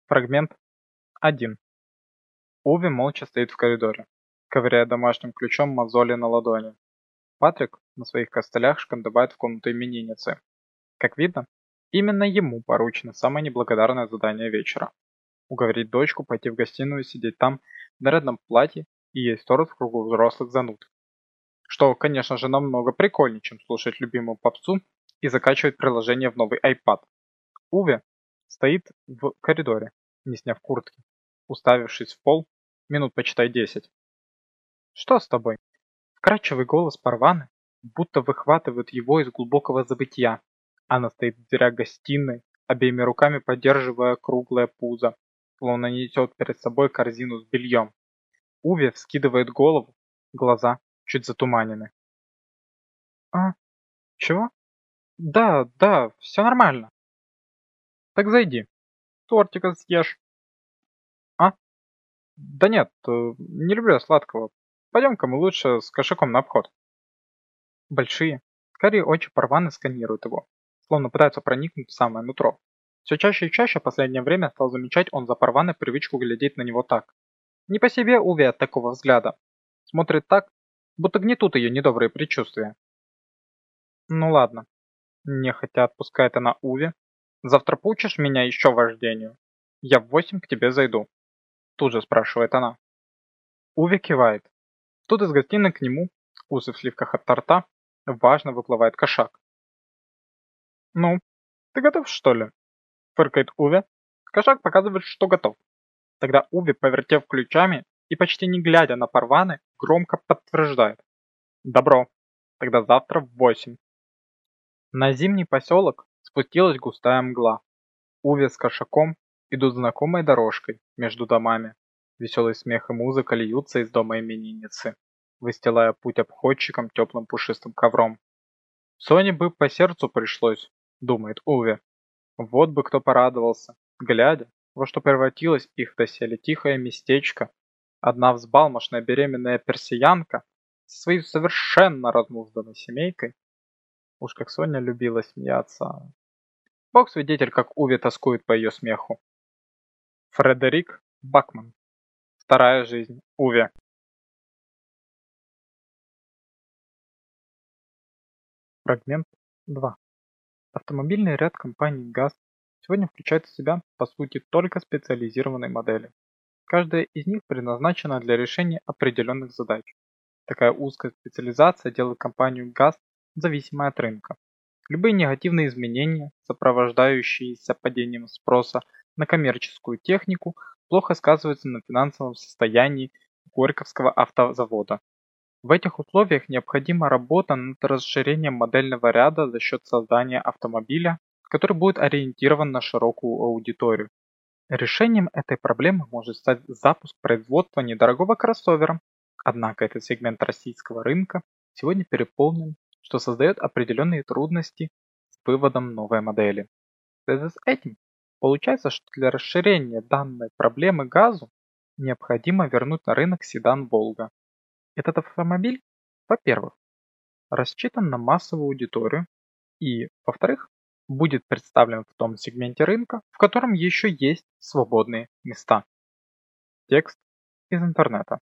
Фрагмент 1. Уве молча стоит в коридоре, ковыряя домашним ключом мозоли на ладони. Патрик на своих костылях шкандыбает в комнату именинницы. Как видно, именно ему поручено самое неблагодарное задание вечера. Уговорить дочку пойти в гостиную и сидеть там в нарядном платье и есть торт в кругу взрослых зануд. Что, конечно же, намного прикольнее, чем слушать любимую попсу и закачивать приложение в новый iPad. Уве стоит в коридоре, не сняв куртки, уставившись в пол, минут почитай 10. «Что с тобой?» Вкрадчивый голос Парваны будто выхватывает его из глубокого забытья. Она стоит в дверях гостиной, обеими руками поддерживая круглое пузо, словно несет перед собой корзину с бельем. Уве вскидывает голову, глаза чуть затуманены. «А, чего? Да, все нормально». «Так зайди, тортика съешь». «А? Да нет, не люблю я сладкого. Пойдем-ка мы лучше с кошаком на обход». Большие, карие очи Парваны сканируют его, словно пытаются проникнуть в самое нутро. Все чаще и чаще в последнее время стал замечать он за Парваной привычку глядеть на него так. Не по себе Уве от такого взгляда. Смотрит так, будто гнетут ее недобрые предчувствия. Ну ладно, нехотя отпускает она Уве. Завтра поучишь меня еще вождению? Я в 8 к тебе зайду. Тут же спрашивает она. Уве кивает. Тут из гостиной к нему, усы в сливках от торта, важно выплывает кошак. «Ну, ты готов, что ли?» — фыркает Уве. Кошак показывает, что готов. Тогда Уве, повертев ключами и почти не глядя на Парваны, громко подтверждает. «Добро. Тогда завтра в 8». На зимний поселок спустилась густая мгла. Уве с кошаком идут знакомой дорожкой между домами. Веселый смех и музыка льются из дома именинницы, выстилая путь обходчикам теплым пушистым ковром. Соне бы по сердцу пришлось, думает Уве. Вот бы кто порадовался, глядя, во что превратилось их доселе тихое местечко. Одна взбалмошная беременная персиянка со своей совершенно разнузданной семейкой. Уж как Соня любила смеяться. Бог свидетель, как Уве тоскует по ее смеху. Фредерик Бакман. Вторая жизнь Уве. Фрагмент 2. Автомобильный ряд компании ГАЗ сегодня включает в себя, по сути, только специализированные модели. Каждая из них предназначена для решения определенных задач. Такая узкая специализация делает компанию ГАЗ зависимой от рынка. Любые негативные изменения, сопровождающиеся падением спроса на коммерческую технику, плохо сказываются на финансовом состоянии Горьковского автозавода. В этих условиях необходима работа над расширением модельного ряда за счет создания автомобиля, который будет ориентирован на широкую аудиторию. Решением этой проблемы может стать запуск производства недорогого кроссовера, однако этот сегмент российского рынка сегодня переполнен, что создает определенные трудности с выводом новой модели. В связи с этим получается, что для расширения данной проблемы ГАЗу необходимо вернуть на рынок седан «Волга». Этот автомобиль, во-первых, рассчитан на массовую аудиторию и, во-вторых, будет представлен в том сегменте рынка, в котором еще есть свободные места. Текст из интернета.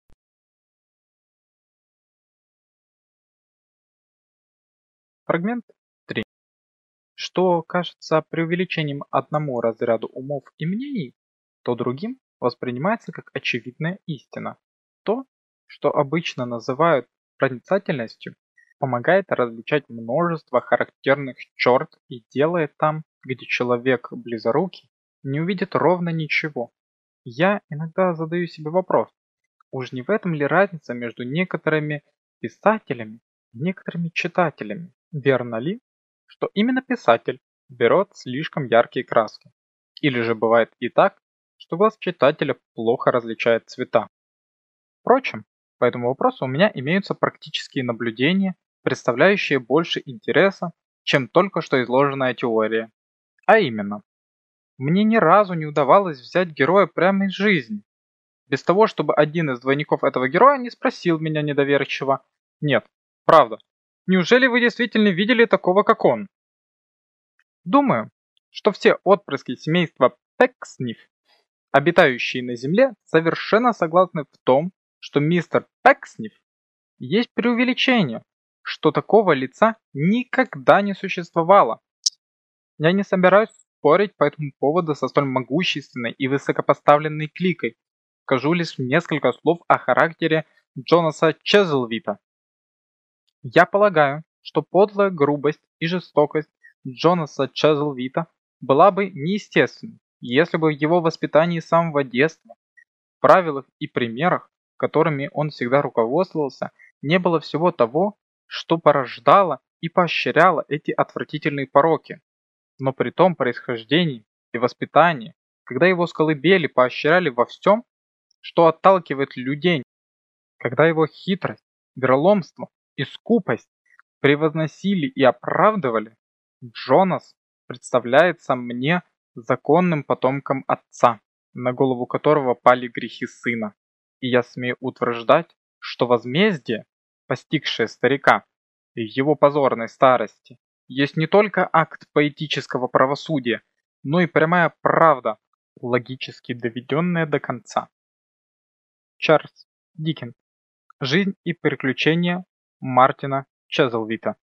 Фрагмент 3. Что кажется преувеличением одному разряду умов и мнений, то другим воспринимается как очевидная истина. То, что обычно называют проницательностью, помогает различать множество характерных черт и делает там, где человек близорукий, не увидит ровно ничего. Я иногда задаю себе вопрос, уж не в этом ли разница между некоторыми писателями и некоторыми читателями? Верно ли, что именно писатель берет слишком яркие краски? Или же бывает и так, что глаз читателя плохо различает цвета? Впрочем, по этому вопросу у меня имеются практические наблюдения, представляющие больше интереса, чем только что изложенная теория. А именно, мне ни разу не удавалось взять героя прямо из жизни, без того, чтобы один из двойников этого героя не спросил меня недоверчиво: «Нет, правда, неужели вы действительно видели такого, как он?» Думаю, что все отпрыски семейства Пекснев обитающие на Земле, совершенно согласны в том, что мистер Пекснев есть преувеличение, что такого лица никогда не существовало. Я не собираюсь спорить по этому поводу со столь могущественной и высокопоставленной кликой. Скажу лишь несколько слов о характере Джонаса Чезлвита. Я полагаю, что подлая грубость и жестокость Джонаса Чезлвита была бы неестественной, если бы в его воспитании с самого детства, в правилах и примерах, которыми он всегда руководствовался, не было всего того, что порождало и поощряло эти отвратительные пороки. Но при том происхождении и воспитании, когда его с колыбели поощряли во всем, что отталкивает людей, когда его хитрость, вероломство и скупость превозносили и оправдывали, Джонас представляется мне законным потомком отца, на голову которого пали грехи сына. И я смею утверждать, что возмездие, постигшее старика в его позорной старости, есть не только акт поэтического правосудия, но и прямая правда, логически доведенная до конца. Чарльз Диккенс. Жизнь и приключения Мартина Чезлвита.